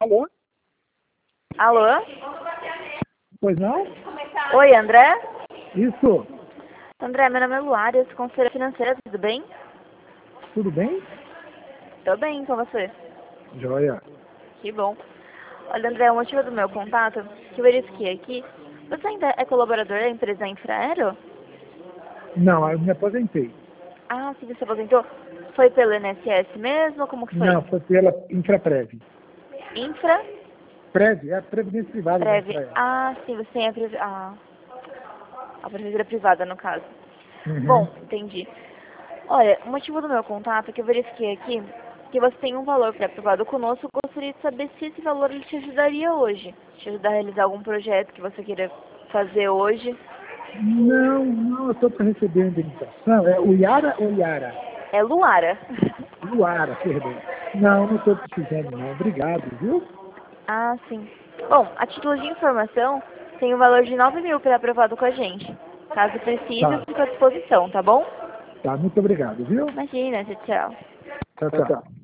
Alô? Alô? Pois não? Oi, André? Isso. André, meu nome é Luara, eu sou conselheira financeira, tudo bem? Tudo bem? Tô bem com você. Joia. Que bom. Olha, André, o motivo do meu contato, que eu verifiquei aqui, você ainda é colaborador da empresa Infraero? Não, eu me aposentei. Ah, se você aposentou, foi pelo INSS mesmo? Como que foi? Não, foi pela Infraprev. Infra? Prev, é a Previdência Privada da Prev. Infraero. Ah, sim, você tem a prefeitura privada, no caso. Uhum. Bom, entendi. Olha, o motivo do meu contato é que eu verifiquei aqui que você tem um valor pré-aprovado conosco. Eu gostaria de saber se esse valor ele te ajudaria hoje. Te ajudar a realizar algum projeto que você queira fazer hoje. Não, eu estou para receber a indenização. É o Iara ou Iara? É Luara. Luara, perdão. Não estou precisando não. Obrigado, viu? Ah, sim. Bom, a título de informação, tem um valor de 9.000 pré-aprovado com a gente. Caso precise, eu Tá, fico à disposição, tá bom? tá. Muito obrigado, viu? Imagina, tchau, tchau. Tchau, Tchau, tchau. tchau.